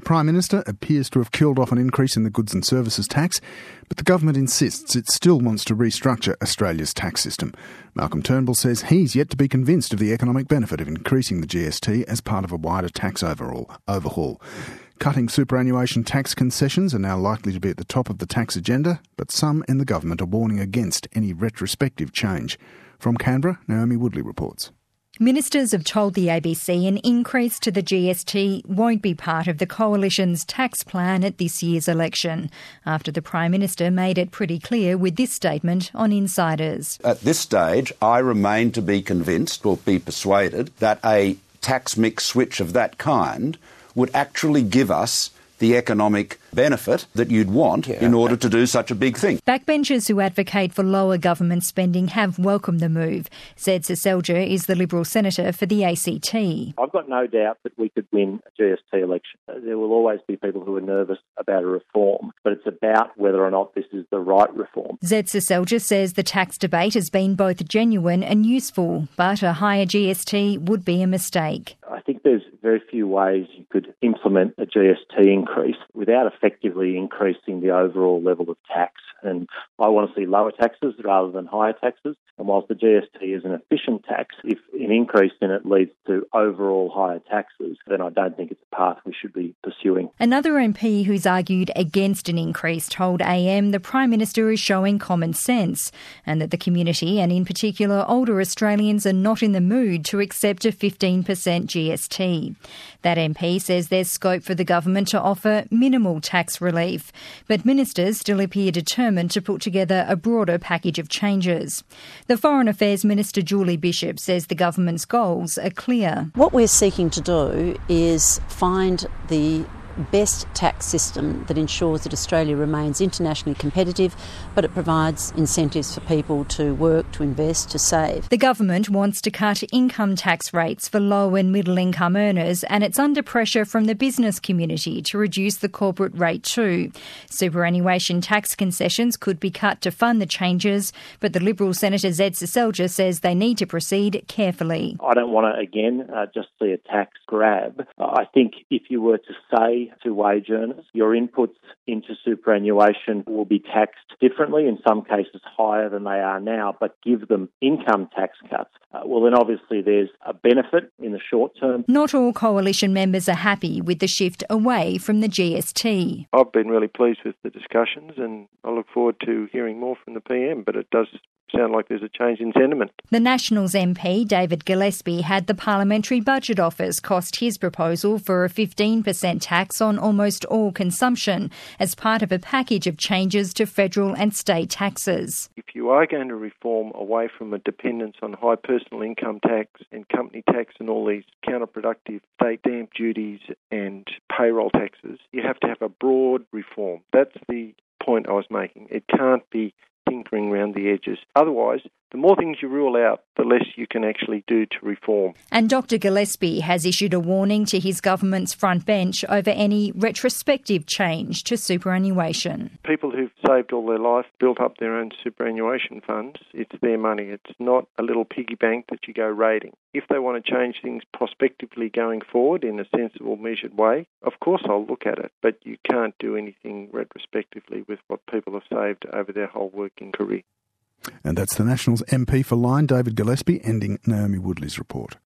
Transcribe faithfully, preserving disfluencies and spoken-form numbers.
Prime Minister appears to have killed off an increase in the goods and services tax, but the government insists it still wants to restructure Australia's tax system. Malcolm Turnbull says he's yet to be convinced of the economic benefit of increasing the G S T as part of a wider tax overhaul. overhaul. Cutting superannuation tax concessions are now likely to be at the top of the tax agenda, but some in the government are warning against any retrospective change. From Canberra, Naomi Woodley reports. Ministers have told the A B C an increase to the G S T won't be part of the Coalition's tax plan at this year's election, after the Prime Minister made it pretty clear with this statement on Insiders. At this stage, I remain to be convinced or be persuaded that a tax mix switch of that kind would actually give us the economic benefit that you'd want yeah, in order okay. to do such a big thing. Backbenchers who advocate for lower government spending have welcomed the move. Zed Seselja is the Liberal Senator for the A C T. I've got no doubt that we could win a G S T election. There will always be people who are nervous about a reform, but it's about whether or not this is the right reform. Zed Seselja says the tax debate has been both genuine and useful, but a higher G S T would be a mistake. I think there's very few ways you could implement a G S T increase without effectively increasing the overall level of tax. And I want to see lower taxes rather than higher taxes. And whilst the G S T is an efficient tax, if an increase in it leads to overall higher taxes, then I don't think it's a path we should be pursuing. Another M P who's argued against an increase told A M the Prime Minister is showing common sense and that the community, and in particular older Australians, are not in the mood to accept a fifteen percent G S T. That M P says there's scope for the government to offer minimal tax relief, but ministers still appear determined to put together a broader package of changes. The Foreign Affairs Minister Julie Bishop says the government's goals are clear. What we're seeking to do is find the best tax system that ensures that Australia remains internationally competitive, but it provides incentives for people to work, to invest, to save. The government wants to cut income tax rates for low and middle income earners, and it's under pressure from the business community to reduce the corporate rate too. Superannuation tax concessions could be cut to fund the changes, but the Liberal Senator Zed Seselja says they need to proceed carefully. I don't want to, again, uh, just see a tax grab. I think if you were to say to wage earners, your inputs into superannuation will be taxed differently, in some cases higher than they are now, but give them income tax cuts. Uh, well, then obviously there's a benefit in the short term. Not all Coalition members are happy with the shift away from the G S T. I've been really pleased with the discussions and I look forward to hearing more from the P M, but it does sound like there's a change in sentiment. The Nationals M P, David Gillespie, had the Parliamentary Budget Office cost his proposal for a fifteen percent tax on almost all consumption as part of a package of changes to federal and state taxes. If you are going to reform away from a dependence on high personal income tax and company tax and all these counterproductive state stamp duties and payroll taxes, you have to have a broad reform. That's the point I was making. It can't be tinkering around the edges. Otherwise, the more things you rule out, the less you can actually do to reform. And Doctor Gillespie has issued a warning to his government's front bench over any retrospective change to superannuation. People who've saved all their life, built up their own superannuation funds, it's their money. It's not a little piggy bank that you go raiding. If they want to change things prospectively going forward in a sensible, measured way, of course I'll look at it. But you can't do anything retrospectively with what people have saved over their whole working career. And that's the Nationals M P for Lyne, David Gillespie, ending Naomi Woodley's report.